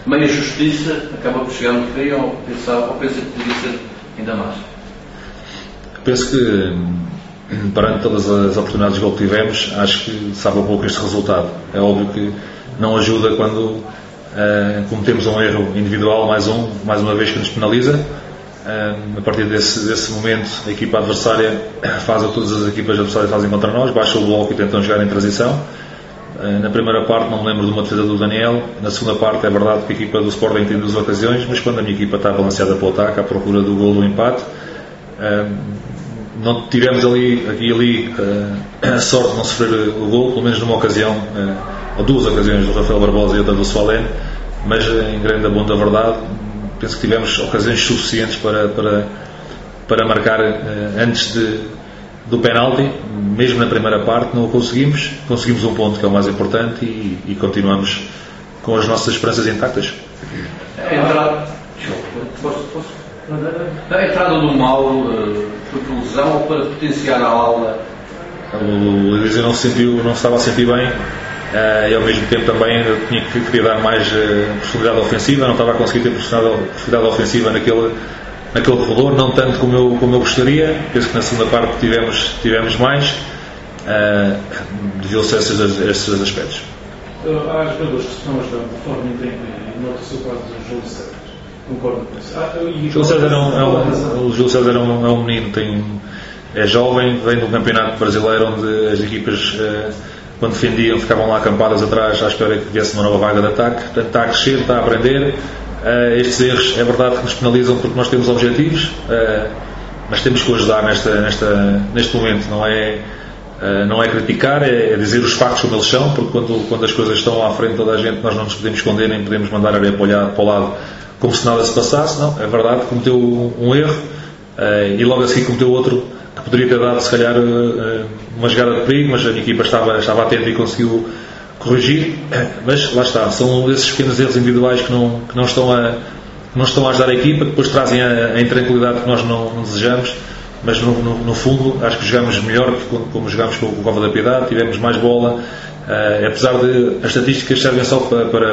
meia justiça acaba por chegar no fim ou pensa que poderia ser ainda mais? Penso que, perante todas as oportunidades de gol que tivemos, acho que sabe um pouco este resultado. É óbvio que não ajuda quando cometemos um erro individual, mais uma vez que nos penaliza. A partir desse momento, a equipa adversária faz o que todas as equipas adversárias fazem contra nós, baixa o bloco e tentam jogar em transição. Na primeira parte não me lembro de uma defesa do Daniel. Na segunda parte é verdade que a equipa do Sporting tem 2 ocasiões, mas quando a minha equipa está balanceada para o ataque à procura do gol do empate, não tivemos aqui e ali a sorte de não sofrer o gol, pelo menos numa ocasião, ou 2 ocasiões do Rafael Barbosa e outra do Soalén, mas em grande abunda verdade, penso que tivemos ocasiões suficientes para marcar antes do penalti. Mesmo na primeira parte não o conseguimos um ponto, que é o mais importante, e continuamos com as nossas esperanças intactas. A entrada do Mal foi por lesão ou para potenciar a ala? O Elísio não estava a sentir bem, e ao mesmo tempo também queria dar mais profundidade ofensiva, não estava a conseguir ter profundidade ofensiva naquele corredor, não tanto como eu gostaria. Penso que na segunda parte tivemos mais, devido-se a esses aspectos. Há jogadores que estão a jogar de forma intensa, e nota-se o caso do Júlio César. Concordo com isso. O Júlio César é um menino, é jovem, vem de um campeonato brasileiro onde as equipas, quando defendiam, ficavam lá acampadas atrás à espera que viesse uma nova vaga de ataque. Portanto, está a crescer, está a aprender. Estes erros é verdade que nos penalizam porque nós temos objetivos, mas temos que o ajudar neste momento. Não é criticar, é dizer os factos como eles são, porque quando as coisas estão à frente de toda a gente, nós não nos podemos esconder, nem podemos mandar areia para o lado como se nada se passasse. Não, é verdade que cometeu um erro, e logo a seguir cometeu outro que poderia ter dado, se calhar, uma jogada de perigo, mas a minha equipa estava atenta e conseguiu corrigir. Mas lá está, são esses pequenos erros individuais que não estão a ajudar a equipa, que depois trazem a intranquilidade que nós não desejamos. Mas no fundo acho que jogamos melhor que como jogámos com o Cova da Piedade, tivemos mais bola, apesar de as estatísticas servem só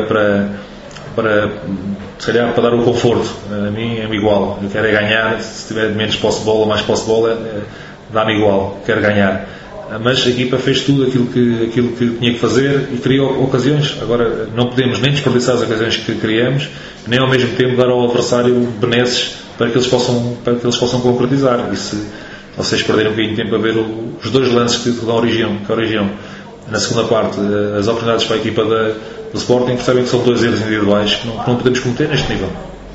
para se calhar para dar o conforto. A mim é-me igual, eu quero é ganhar. Se tiver menos posse de bola, mais posse de bola, dá-me igual, quero ganhar. Mas a equipa fez tudo aquilo que tinha que fazer e criou ocasiões. Agora não podemos nem desperdiçar as ocasiões que criamos, nem ao mesmo tempo dar ao adversário benesses para que eles possam concretizar. E se vocês perderem um bocadinho de tempo a ver os 2 lances que originam na segunda parte as oportunidades para a equipa do Sporting, percebem que são 2 erros individuais que não podemos cometer neste nível.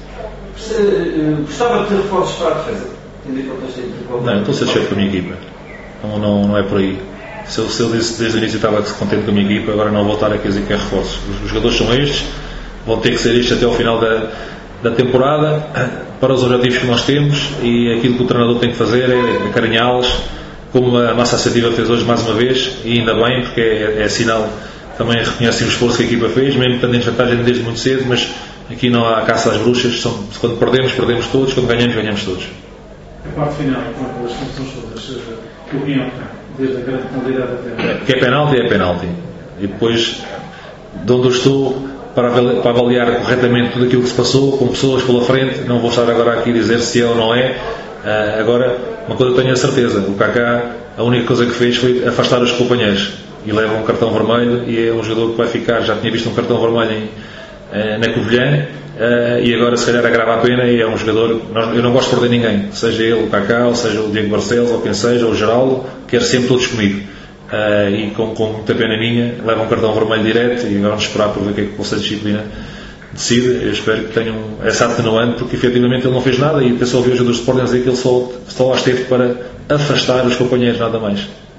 Gostava de ter reforços para a defesa? Não, estou satisfeito com a minha equipa. Não é por aí. Se eu disse desde o início que estava contente com a minha equipa, agora não vou estar aqui a dizer que é reforços. Os jogadores são estes, vão ter que ser estes até ao final da temporada, para os objetivos que nós temos, e aquilo que o treinador tem que fazer é acarinhá-los, como a massa associativa fez hoje mais uma vez, e ainda bem, porque é sinal, também reconhece o esforço que a equipa fez, mesmo estando em desvantagem desde muito cedo, mas aqui não há caça às bruxas. Quando perdemos todos, quando ganhamos todos. A parte final, com as funções todas, que opinião tem, desde a grande penalidade até... Que é penalti. E depois, de onde eu estou, para avaliar corretamente tudo aquilo que se passou, com pessoas pela frente, não vou estar agora aqui a dizer se é ou não é. Agora, uma coisa eu tenho a certeza, o Kaká, a única coisa que fez foi afastar os companheiros, e leva um cartão vermelho, e é um jogador que vai ficar, já tinha visto um cartão vermelho na Covilhã, e agora se calhar agrava a pena, e é um jogador, eu não gosto de perder ninguém, seja ele o Kaká, ou seja o Diego Barcelos, ou quem seja, ou o Geraldo, quero sempre todos comigo. E com muita pena minha, leva um cartão vermelho direto, e agora vamos esperar por ver o que é que o Conselho de Disciplina decide. Eu espero que tenham essa atenuante, porque efetivamente ele não fez nada, e até só ouvi os jogadores de Sporting dizer que ele só lá esteve para afastar os companheiros, nada mais.